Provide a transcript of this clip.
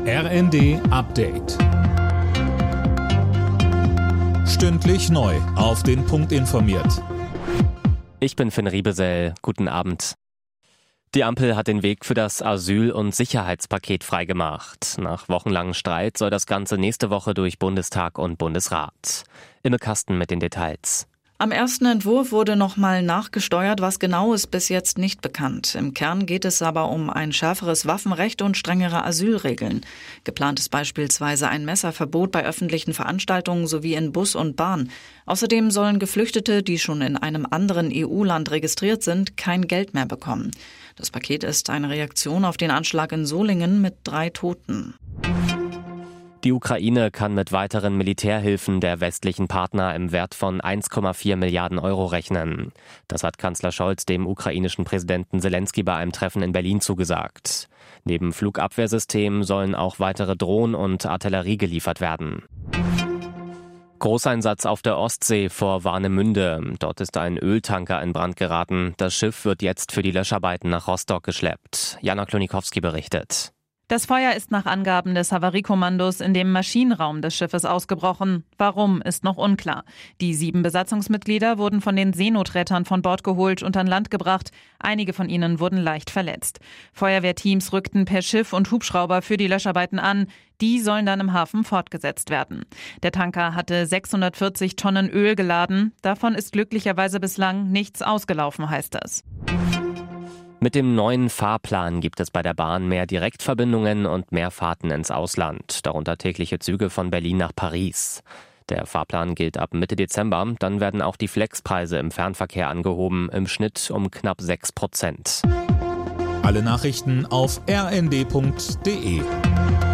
RND Update. Stündlich neu auf den Punkt informiert. Ich bin Finn Riebesell. Guten Abend. Die Ampel hat den Weg für das Asyl- und Sicherheitspaket freigemacht. Nach wochenlangem Streit soll das Ganze nächste Woche durch Bundestag und Bundesrat. Imme Kasten mit den Details. Am ersten Entwurf wurde nochmal nachgesteuert, was genau ist bis jetzt nicht bekannt. Im Kern geht es aber um ein schärferes Waffenrecht und strengere Asylregeln. Geplant ist beispielsweise ein Messerverbot bei öffentlichen Veranstaltungen sowie in Bus und Bahn. Außerdem sollen Geflüchtete, die schon in einem anderen EU-Land registriert sind, kein Geld mehr bekommen. Das Paket ist eine Reaktion auf den Anschlag in Solingen mit 3 Toten. Die Ukraine kann mit weiteren Militärhilfen der westlichen Partner im Wert von 1,4 Milliarden Euro rechnen. Das hat Kanzler Scholz dem ukrainischen Präsidenten Selenskyj bei einem Treffen in Berlin zugesagt. Neben Flugabwehrsystemen sollen auch weitere Drohnen und Artillerie geliefert werden. Großeinsatz auf der Ostsee vor Warnemünde. Dort ist ein Öltanker in Brand geraten. Das Schiff wird jetzt für die Löscharbeiten nach Rostock geschleppt. Jana Klonikowski berichtet. Das Feuer ist nach Angaben des Havariekommandos in dem Maschinenraum des Schiffes ausgebrochen. Warum, ist noch unklar. Die 7 Besatzungsmitglieder wurden von den Seenotrettern von Bord geholt und an Land gebracht. Einige von ihnen wurden leicht verletzt. Feuerwehrteams rückten per Schiff und Hubschrauber für die Löscharbeiten an. Die sollen dann im Hafen fortgesetzt werden. Der Tanker hatte 640 Tonnen Öl geladen. Davon ist glücklicherweise bislang nichts ausgelaufen, heißt es. Mit dem neuen Fahrplan gibt es bei der Bahn mehr Direktverbindungen und mehr Fahrten ins Ausland, darunter tägliche Züge von Berlin nach Paris. Der Fahrplan gilt ab Mitte Dezember, dann werden auch die Flexpreise im Fernverkehr angehoben, im Schnitt um knapp 6%. Alle Nachrichten auf rnd.de.